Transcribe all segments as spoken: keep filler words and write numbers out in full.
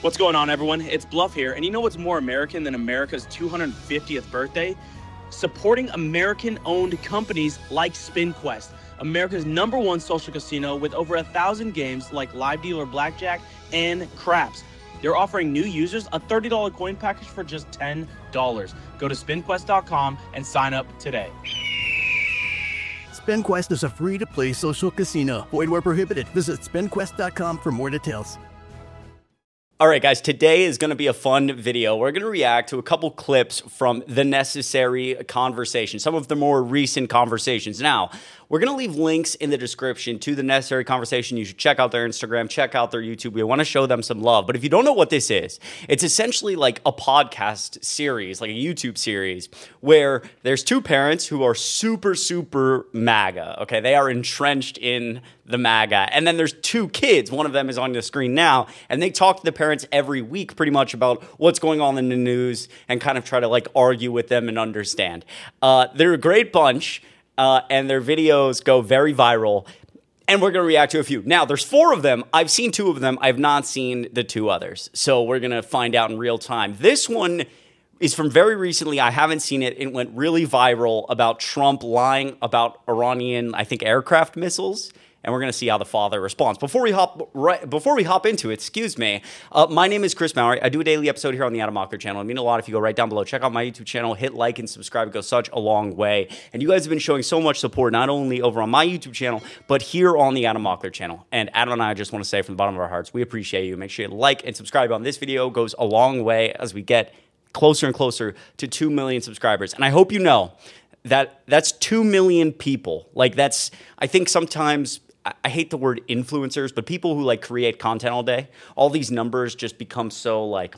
What's going on, everyone? It's Bluff here, and you know what's more American than America's two hundred fiftieth birthday? Supporting American-owned companies like SpinQuest, America's number one social casino with over a thousand games like Live Dealer Blackjack and Craps. They're offering new users a thirty dollars coin package for just ten dollars. Go to spin quest dot com and sign up today. SpinQuest is a free-to-play social casino. Void where prohibited. Visit spin quest dot com for more details. All right, guys, today is going to be a fun video. We're going to react to a couple clips from The Necessary Conversation, some of the more recent conversations. Now, we're going to leave links in the description to The Necessary Conversation. You should check out their Instagram, check out their YouTube. We want to show them some love. But if you don't know what this is, it's essentially like a podcast series, like a YouTube series, where there's two parents who are super, super MAGA. Okay, they are entrenched in the MAGA. And then there's two kids. One of them is on the screen now. And they talk to the parents every week pretty much about what's going on in the news and kind of try to like argue with them and understand. Uh, they're a great bunch. Uh, and their videos go very viral, and we're going to react to a few. Now, there's four of them. I've seen two of them. I've not seen the two others, so we're going to find out in real time. This one is from very recently. I haven't seen it. It went really viral about Trump lying about Iranian, I think, aircraft missiles. And we're going to see how the father responds. Before we hop right, before we hop into it, excuse me, uh, my name is Chris Mowery. I do a daily episode here on the Adam Mockler channel. I mean a lot if you go right down below. Check out my YouTube channel. Hit like and subscribe. It goes such a long way. And you guys have been showing so much support, not only over on my YouTube channel, but here on the Adam Mockler channel. And Adam and I just want to say from the bottom of our hearts, we appreciate you. Make sure you like and subscribe on this video. It goes a long way as we get closer and closer to two million subscribers. And I hope you know that that's two million people. Like that's, I think sometimes... I hate the word influencers, but people who like create content all day, all these numbers just become so like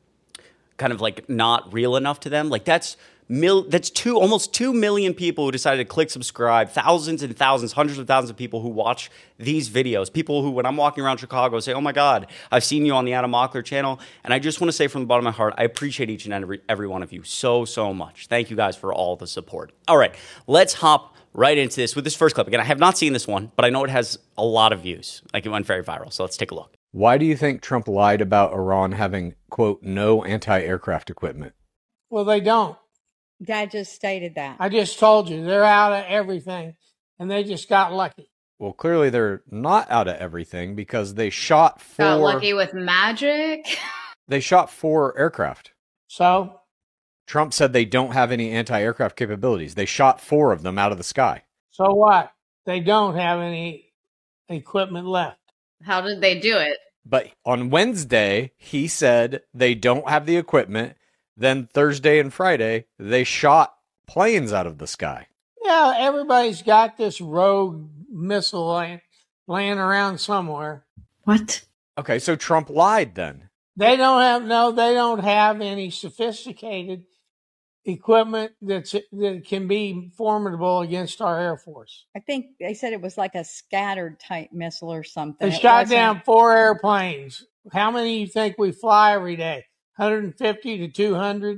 kind of like not real enough to them. Like that's mil that's two almost two million people who decided to click subscribe, thousands and thousands, hundreds of thousands of people who watch these videos. People who, when I'm walking around Chicago, say, "Oh my God, I've seen you on the Adam Mockler channel." And I just want to say from the bottom of my heart, I appreciate each and every, every one of you so, so much. Thank you guys for all the support. All right, let's hop right into this with this first clip. Again, I have not seen this one, but I know it has a lot of views. Like it went very viral. So let's take a look. Why do you think Trump lied about Iran having, quote, no anti-aircraft equipment? Well, they don't. Dad just stated that. I just told you, they're out of everything, and they just got lucky. Well, clearly they're not out of everything because they shot four... Got lucky with magic? They shot four aircraft. So? Trump said they don't have any anti-aircraft capabilities. They shot four of them out of the sky. So what? They don't have any equipment left. How did they do it? But on Wednesday, he said they don't have the equipment. Then Thursday and Friday, they shot planes out of the sky. Yeah, everybody's got this rogue missile laying, laying around somewhere. What? Okay, so Trump lied then. They don't have, no, they don't have any sophisticated equipment that's, that can be formidable against our Air Force. I think they said it was like a scattered type missile or something. They It shot wasn't- down four airplanes. How many do you think we fly every day? one hundred fifty to two hundred?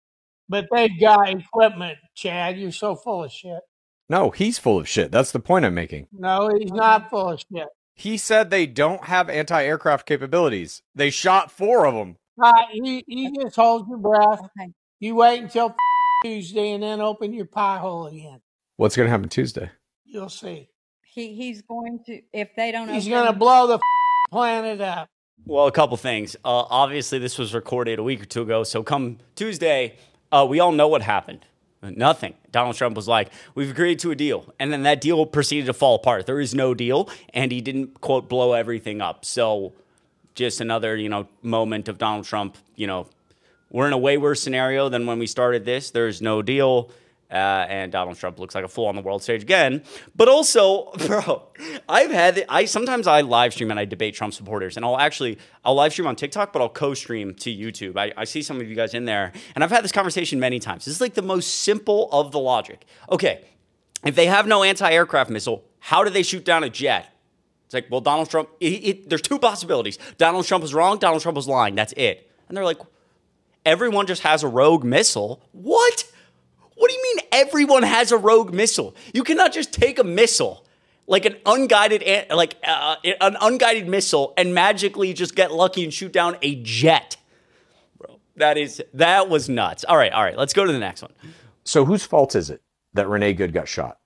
But they've got equipment, Chad. You're so full of shit. No, he's full of shit. That's the point I'm making. No, he's not full of shit. He said they don't have anti-aircraft capabilities. They shot four of them. All right, you, you just hold your breath. Okay. You wait until Tuesday and then open your pie hole again. What's going to happen Tuesday? You'll see. He he's going to, if they don't He's open- going to blow the planet up. Well, a couple things. Uh, obviously, this was recorded a week or two ago. So come Tuesday, uh, we all know what happened. Nothing. Donald Trump was like, we've agreed to a deal. And then that deal proceeded to fall apart. There is no deal. And he didn't, quote, blow everything up. So just another, you know, moment of Donald Trump, you know, we're in a way worse scenario than when we started this. There's no deal. Uh, and Donald Trump looks like a fool on the world stage again. But also, bro, I've had, I sometimes I live stream and I debate Trump supporters. And I'll actually, I'll live stream on TikTok, but I'll co-stream to YouTube. I, I see some of you guys in there. And I've had this conversation many times. This is like the most simple of the logic. Okay, if they have no anti-aircraft missile, how do they shoot down a jet? It's like, well, Donald Trump, it, it, there's two possibilities. Donald Trump was wrong, Donald Trump was lying. That's it. And they're like, everyone just has a rogue missile. What? What do you mean everyone has a rogue missile? You cannot just take a missile, like an unguided, like uh, an unguided missile, and magically just get lucky and shoot down a jet. Bro, that is that was nuts. All right, all right, let's go to the next one. So whose fault is it that Renee Good got shot?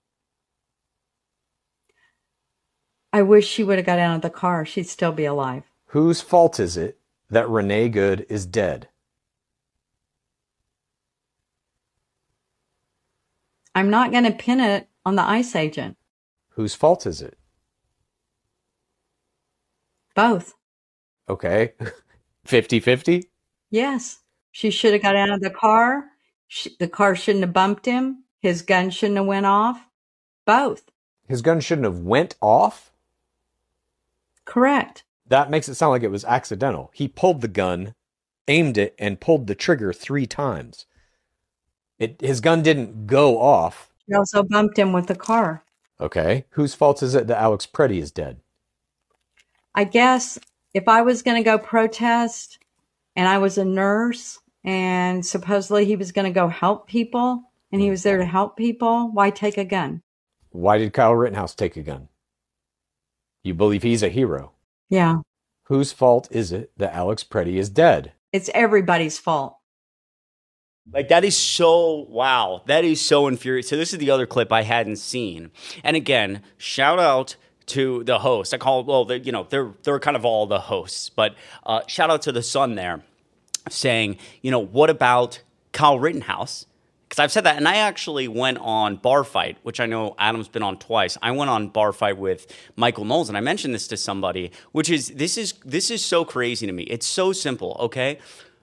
I wish she would have got out of the car. She'd still be alive. Whose fault is it that Renee Good is dead? I'm not going to pin it on the ICE agent. Whose fault is it? Both. Okay. fifty-fifty? Yes. She should have got out of the car. She, the car shouldn't have bumped him. His gun shouldn't have went off. Both. His gun shouldn't have went off? Correct. That makes it sound like it was accidental. He pulled the gun, aimed it, and pulled the trigger three times. It, his gun didn't go off. She also bumped him with the car. Okay. Whose fault is it that Alex Preddy is dead? I guess if I was going to go protest and I was a nurse and supposedly he was going to go help people and he was there to help people, why take a gun? Why did Kyle Rittenhouse take a gun? You believe he's a hero? Yeah. Whose fault is it that Alex Preddy is dead? It's everybody's fault. Like, that is so, wow, that is so infuriating. So this is the other clip I hadn't seen. And again, shout out to the host. I call, well, you know, they're they're kind of all the hosts. But uh, shout out to the Sun there saying, you know, what about Kyle Rittenhouse? Because I've said that. And I actually went on Bar Fight, which I know Adam's been on twice. I went on Bar Fight with Michael Knowles. And I mentioned this to somebody, which is, this is this is so crazy to me. It's so simple, okay?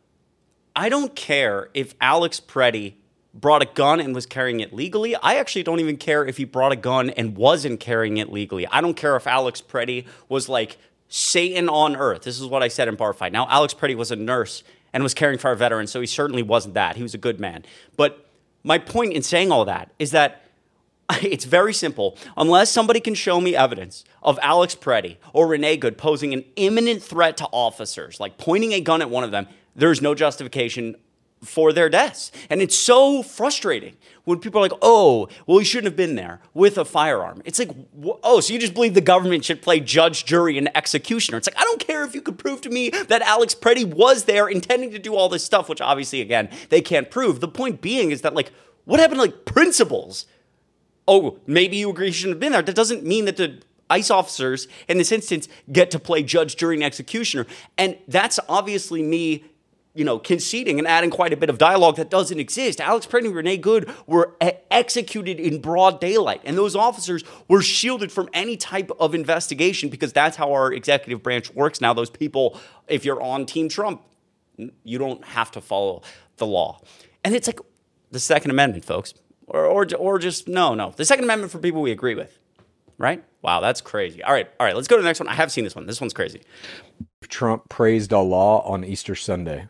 I don't care if Alex Preddy brought a gun and was carrying it legally. I actually don't even care if he brought a gun and wasn't carrying it legally. I don't care if Alex Preddy was like Satan on earth. This is what I said in Bar Fight. Now, Alex Preddy was a nurse and was caring for our veterans, so he certainly wasn't that. He was a good man. But my point in saying all that is that it's very simple. Unless somebody can show me evidence of Alex Preddy or Renee Good posing an imminent threat to officers, like pointing a gun at one of them, there's no justification for their deaths. And it's so frustrating when people are like, oh, well, he shouldn't have been there with a firearm. It's like, wh- oh, so you just believe the government should play judge, jury, and executioner. It's like, I don't care if you could prove to me that Alex Preddy was there intending to do all this stuff, which obviously, again, they can't prove. The point being is that, like, what happened to, like, principles? Oh, maybe you agree he shouldn't have been there. That doesn't mean that the ICE officers, in this instance, get to play judge, jury, and executioner. And that's obviously me, you know, conceding and adding quite a bit of dialogue that doesn't exist. Alex Preddy and Renee Good were e- executed in broad daylight, and those officers were shielded from any type of investigation because that's how our executive branch works now. Those people, if you're on Team Trump, you don't have to follow the law. And it's like the Second Amendment, folks. Or, or, or just, no, no. The Second Amendment for people we agree with, right? Wow, that's crazy. All right, all right, let's go to the next one. I have seen this one. This one's crazy. Trump praised Allah on Easter Sunday.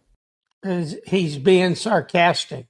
He's being sarcastic.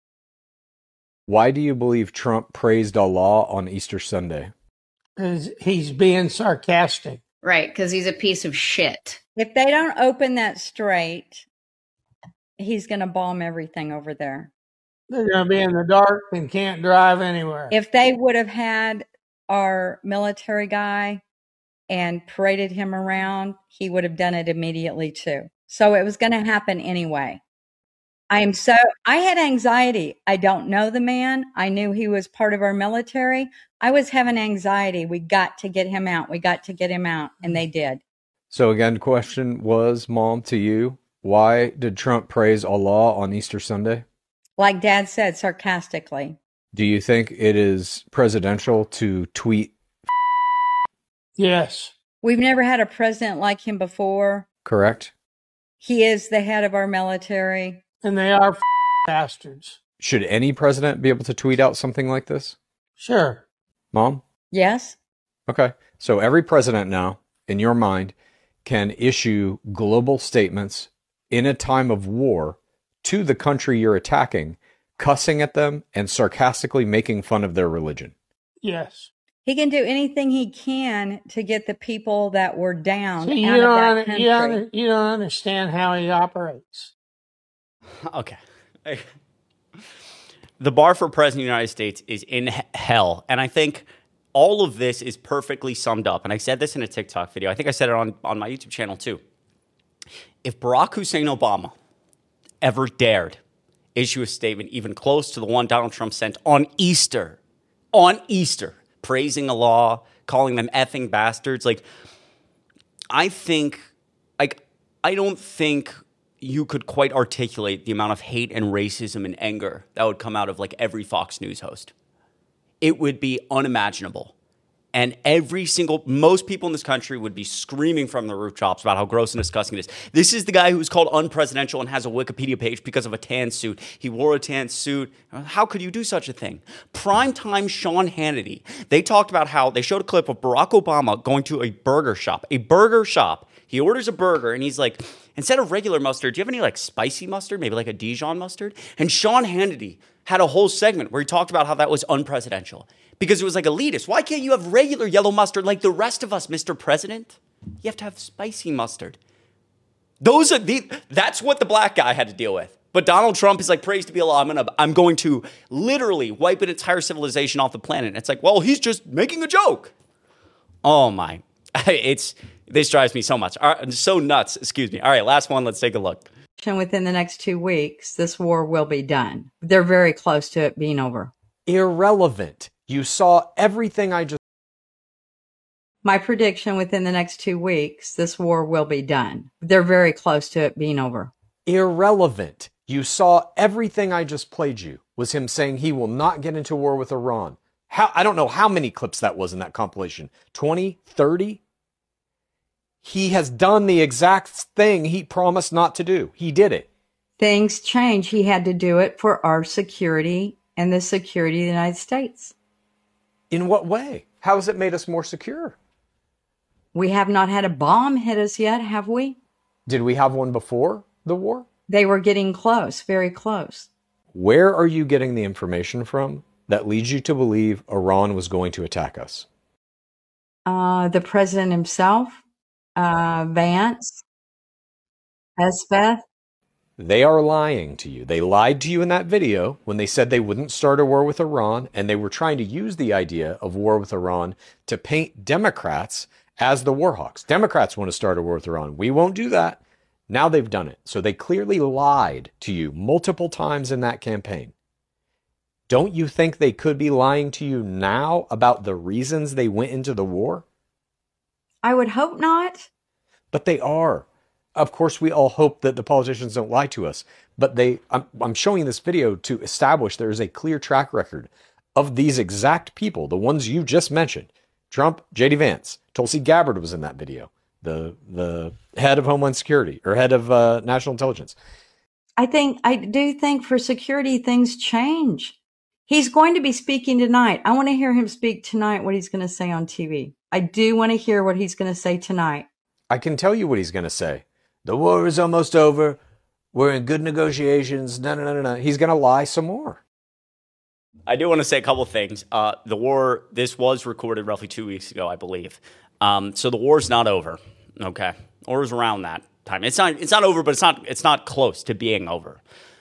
Why do you believe Trump praised Allah on Easter Sunday? He's being sarcastic. Right, because he's a piece of shit. If they don't open that straight, he's going to bomb everything over there. They're going to be in the dark and can't drive anywhere. If they would have had our military guy and paraded him around, he would have done it immediately too. So it was going to happen anyway. I am so, I had anxiety. I don't know the man. I knew he was part of our military. I was having anxiety. We got to get him out. We got to get him out. And they did. So again, question was, Mom, to you, why did Trump praise Allah on Easter Sunday? Like Dad said, sarcastically. Do you think it is presidential to tweet? Yes. We've never had a president like him before. Correct. He is the head of our military. And they are bastards. Should any president be able to tweet out something like this? Sure. Mom? Yes. Okay. So every president now, in your mind, can issue global statements in a time of war to the country you're attacking, cussing at them and sarcastically making fun of their religion. Yes. He can do anything he can to get the people that were down See, out you of don't, that country. You don't, you don't understand how he operates. Okay. The bar for president of the United States is in hell. And I think all of this is perfectly summed up. And I said this in a TikTok video. I think I said it on, on my YouTube channel too. If Barack Hussein Obama ever dared issue a statement even close to the one Donald Trump sent on Easter, on Easter, praising Allah, calling them effing bastards, like, I think, like, I don't think you could quite articulate the amount of hate and racism and anger that would come out of, like, every Fox News host. It would be unimaginable. And every single, most people in this country would be screaming from the rooftops about how gross and disgusting it is. This is the guy who's called unpresidential and has a Wikipedia page because of a tan suit. He wore a tan suit. How could you do such a thing? Primetime Sean Hannity. They talked about how they showed a clip of Barack Obama going to a burger shop. A burger shop. He orders a burger and he's like, instead of regular mustard, do you have any like spicy mustard? Maybe like a Dijon mustard? And Sean Hannity had a whole segment where he talked about how that was unpresidential. Because it was like elitist. Why can't you have regular yellow mustard like the rest of us, Mister President? You have to have spicy mustard. Those are the, that's what the black guy had to deal with. But Donald Trump is like, praise to be Allah, I'm, gonna, I'm going to literally wipe an entire civilization off the planet. And it's like, well, he's just making a joke. Oh my, it's, this drives me so much. All right, so nuts, excuse me. All right, last one, let's take a look. Within the next two weeks, this war will be done. They're very close to it being over. Irrelevant. You saw everything I just... My prediction within the next two weeks, this war will be done. They're very close to it being over. Irrelevant. You saw everything I just played you was him saying he will not get into war with Iran. How, I don't know how many clips that was in that compilation. twenty, thirty? He has done the exact thing he promised not to do. He did it. Things change. He had to do it for our security and the security of the United States. In what way? How has it made us more secure? We have not had a bomb hit us yet, have we? Did we have one before the war? They were getting close, very close. Where are you getting the information from that leads you to believe Iran was going to attack us? Uh, the president himself, uh, Vance, Esbeth. They are lying to you. They lied to you in that video when they said they wouldn't start a war with Iran, and they were trying to use the idea of war with Iran to paint Democrats as the war hawks. Democrats want to start a war with Iran. We won't do that. Now they've done it. So they clearly lied to you multiple times in that campaign. Don't you think they could be lying to you now about the reasons they went into the war? I would hope not. But they are. Of course, we all hope that the politicians don't lie to us, but they, I'm, I'm showing this video to establish there is a clear track record of these exact people, the ones you just mentioned. Trump, J D Vance, Tulsi Gabbard was in that video, the the head of Homeland Security or head of uh, National Intelligence. I think, I do think for security, things change. He's going to be speaking tonight. I want to hear him speak tonight, what he's going to say on T V. I do want to hear what he's going to say tonight. I can tell you what he's going to say. The war is almost over. We're in good negotiations. No, no, no, no, no. He's going to lie some more. I do want to say a couple things. Uh, the war, this was recorded roughly two weeks ago, I believe. Um, so the war's not over. Okay, or it was around that time. It's not. It's not over, but it's not. It's not close to being over.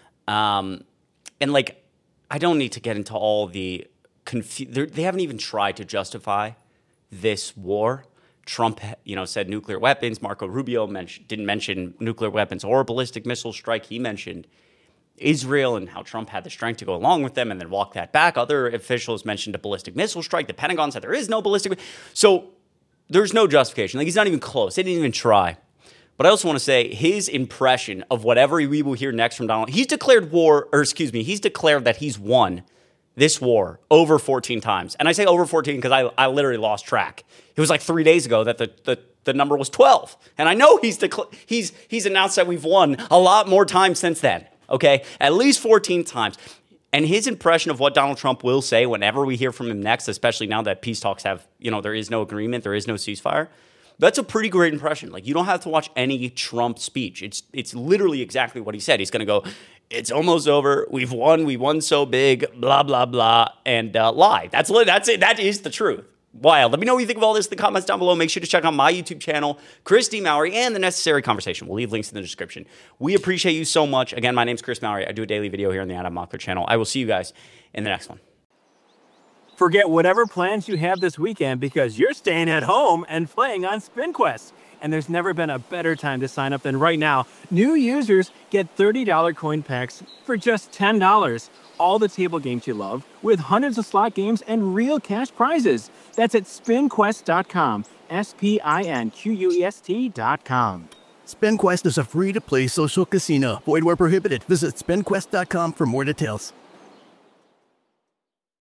Um, and like, I don't need to get into all the confu- They haven't even tried to justify this war. Trump, you know, said nuclear weapons. Marco Rubio mentioned, didn't mention nuclear weapons or ballistic missile strike. He mentioned Israel and how Trump had the strength to go along with them and then walk that back. Other officials mentioned a ballistic missile strike. The Pentagon said there is no ballistic. So there's no justification. Like, he's not even close. They didn't even try. But I also want to say his impression of whatever we will hear next from Donald, he's declared war, or excuse me, he's declared that he's won this war over fourteen times. And I say over fourteen because I, I literally lost track. It was like three days ago that the, the, the number was twelve. And I know he's, decla- he's, he's announced that we've won a lot more times since then. Okay? At least fourteen times. And his impression of what Donald Trump will say whenever we hear from him next, especially now that peace talks have, you know, there is no agreement, there is no ceasefire, that's a pretty great impression. Like, you don't have to watch any Trump speech. It's it's literally exactly what he said. He's going to go, it's almost over. We've won. We won so big, blah, blah, blah, and uh, lie. That's, that's it. That is the truth. Wild. Let me know what you think of all this in the comments down below. Make sure to check out my YouTube channel, Chris D. Mowry, and The Necessary Conversation. We'll leave links in the description. We appreciate you so much. Again, my name's Chris Mowry. I do a daily video here on the Adam Mockler channel. I will see you guys in the next one. Forget whatever plans you have this weekend because you're staying at home and playing on SpinQuest. And there's never been a better time to sign up than right now. New users get thirty dollars coin packs for just ten dollars. All the table games you love with hundreds of slot games and real cash prizes. That's at spin quest dot com. S P I N Q U E S T dot com. SpinQuest is a free-to-play social casino. Void where prohibited. Visit spin quest dot com for more details.